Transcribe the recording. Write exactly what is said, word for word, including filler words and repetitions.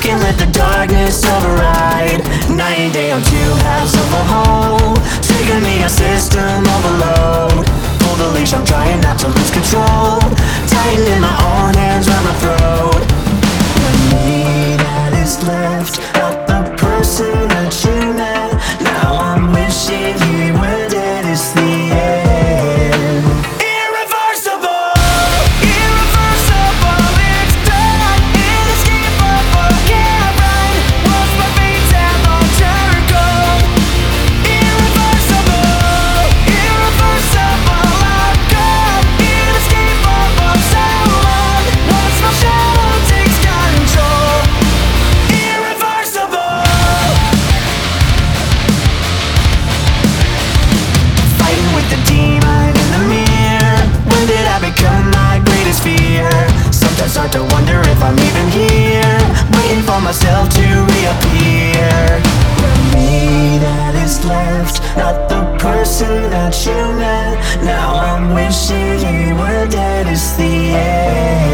can't let the darkness override. Night and day, I'm two halves of a whole, taking me a system overload. Pull the leash, I'm trying not to lose control, tightening my own hands round my throat. The me that is left, not the person that you met. Now I'm wishing he were dead, it's the end. Irreversible, irreversible, it's done, inescapable, can't run. Once my fate's have all turned cold. Irreversible, irreversible, I'm gone, inescapable, so long. Once my shadow takes control. Irreversible. Fighting with the demon in the mirror. When did I become my greatest fear? Sometimes start to wonder if I'm even here, waiting for myself to reappear. The me that is left, not the person that you met. Now I'm wishing you were dead, it's the end.